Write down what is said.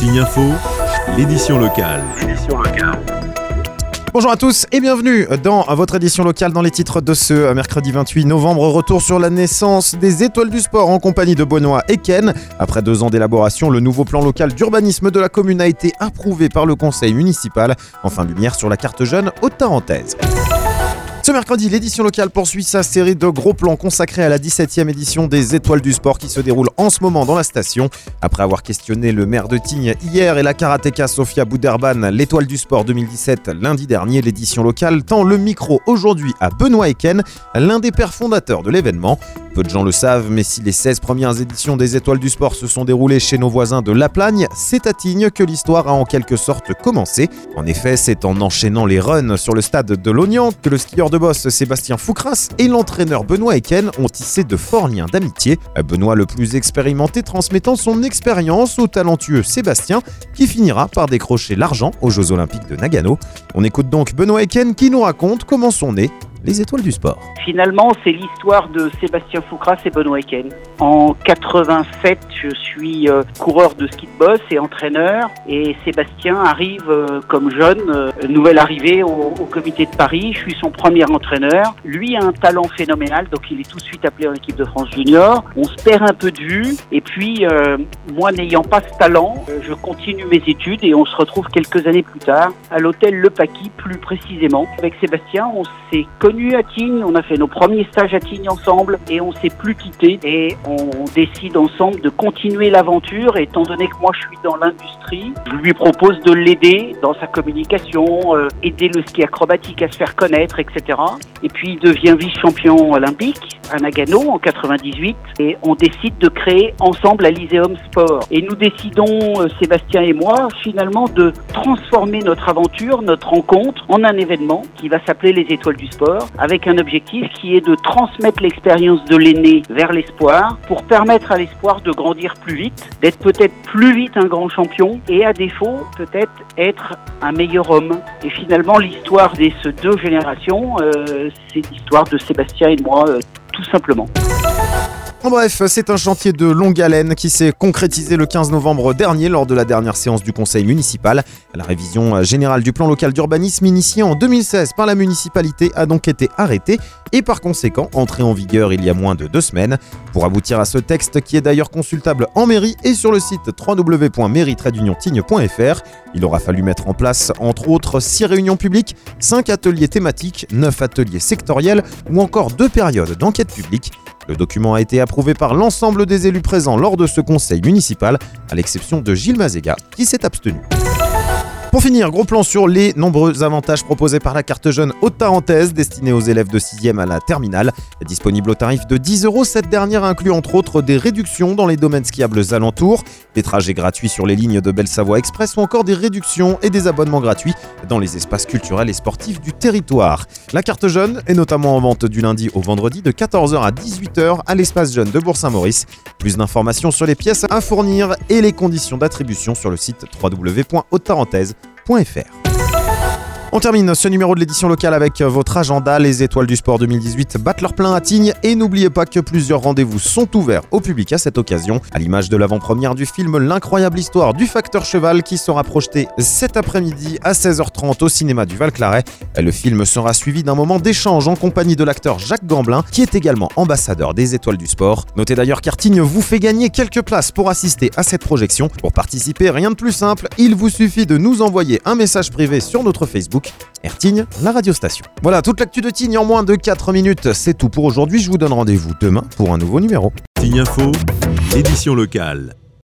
Tignes Info, l'édition locale. Bonjour à tous et bienvenue dans votre édition locale dans les titres de ce mercredi 28 novembre. Retour sur la naissance des étoiles du sport en compagnie de Benoît Eken. Après 2 ans d'élaboration, le nouveau plan local d'urbanisme de la commune a été approuvé par le conseil municipal. Enfin, lumière sur la carte jeune haute-tarentaise. Ce mercredi, l'édition locale poursuit sa série de gros plans consacrés à la 17e édition des Étoiles du Sport qui se déroule en ce moment dans la station. Après avoir questionné le maire de Tignes hier et la karatéka Sofia Bouderban, l'Étoile du Sport 2017 lundi dernier, l'édition locale tend le micro aujourd'hui à Benoît Eken, l'un des pères fondateurs de l'événement. Peu de gens le savent, mais si les 16 premières éditions des Étoiles du Sport se sont déroulées chez nos voisins de La Plagne, c'est à Tignes que l'histoire a en quelque sorte commencé. En effet, c'est en enchaînant les runs sur le stade de l'Ognant que le skieur de boss Sébastien Foucras et l'entraîneur Benoît Eken ont tissé de forts liens d'amitié. Benoît, le plus expérimenté, transmettant son expérience au talentueux Sébastien, qui finira par décrocher l'argent aux Jeux Olympiques de Nagano. On écoute donc Benoît Eken qui nous raconte comment sont nées les Étoiles du Sport. Finalement, c'est l'histoire de Sébastien Foucras et Benoît Eken. En 87, je suis coureur de ski de boss et entraîneur. Et Sébastien arrive comme jeune, nouvelle arrivée au comité de Paris. Je suis son premier entraîneur. Lui a un talent phénoménal, donc il est tout de suite appelé en équipe de France junior. On se perd un peu de vue. Et puis, moi n'ayant pas ce talent, je continue mes études et on se retrouve quelques années plus tard à l'hôtel Le Paquis, plus précisément. Avec Sébastien, on s'est connus à Tignes, on a fait nos premiers stages à Tignes ensemble et on s'est plus quittés et on décide ensemble de continuer l'aventure. Et étant donné que moi je suis dans l'industrie, je lui propose de l'aider dans sa communication, aider le ski acrobatique à se faire connaître, etc. Et puis il devient vice-champion olympique à Nagano en 98 et on décide de créer ensemble la Lyceum Sport. Et nous décidons, Sébastien et moi, finalement de transformer notre aventure, notre rencontre en un événement qui va s'appeler les Étoiles du Sport, avec un objectif qui est de transmettre l'expérience de l'aîné vers l'espoir pour permettre à l'espoir de grandir plus vite, d'être peut-être plus vite un grand champion et à défaut peut-être être un meilleur homme. Et finalement l'histoire de ces 2 générations, c'est l'histoire de Sébastien et de moi, tout simplement. En bref, c'est un chantier de longue haleine qui s'est concrétisé le 15 novembre dernier lors de la dernière séance du conseil municipal. La révision générale du plan local d'urbanisme initiée en 2016 par la municipalité a donc été arrêtée et par conséquent entrée en vigueur il y a moins de 2 semaines. Pour aboutir à ce texte qui est d'ailleurs consultable en mairie et sur le site www.mairie-tignes.fr, il aura fallu mettre en place entre autres 6 réunions publiques, 5 ateliers thématiques, 9 ateliers sectoriels ou encore 2 périodes d'enquête publique. Le document a été approuvé par l'ensemble des élus présents lors de ce conseil municipal, à l'exception de Gilles Mazega, qui s'est abstenu. Pour finir, gros plan sur les nombreux avantages proposés par la carte jeune haute-tarentaise destinée aux élèves de 6e à la terminale. Disponible au tarif de 10 €, cette dernière inclut entre autres des réductions dans les domaines skiables alentours, des trajets gratuits sur les lignes de Belle-Savoie Express ou encore des réductions et des abonnements gratuits dans les espaces culturels et sportifs du territoire. La carte jeune est notamment en vente du lundi au vendredi de 14h à 18h à l'espace jeune de Bourg-Saint-Maurice. Plus d'informations sur les pièces à fournir et les conditions d'attribution sur le site www.haute-tarentaise.fr. On termine ce numéro de l'édition locale avec votre agenda. Les Étoiles du Sport 2018 battent leur plein à Tignes et n'oubliez pas que plusieurs rendez-vous sont ouverts au public à cette occasion, à l'image de l'avant-première du film L'incroyable histoire du facteur cheval qui sera projeté cet après-midi à 16h30 au cinéma du Val-Claret. Le film sera suivi d'un moment d'échange en compagnie de l'acteur Jacques Gamblin qui est également ambassadeur des Étoiles du Sport. Notez d'ailleurs qu'Tignes vous fait gagner quelques places pour assister à cette projection. Pour participer, rien de plus simple, il vous suffit de nous envoyer un message privé sur notre Facebook Tignes, la radiostation. Voilà, toute l'actu de Tignes en moins de 4 minutes. C'est tout pour aujourd'hui. Je vous donne rendez-vous demain pour un nouveau numéro. Tignes Info, l'édition locale.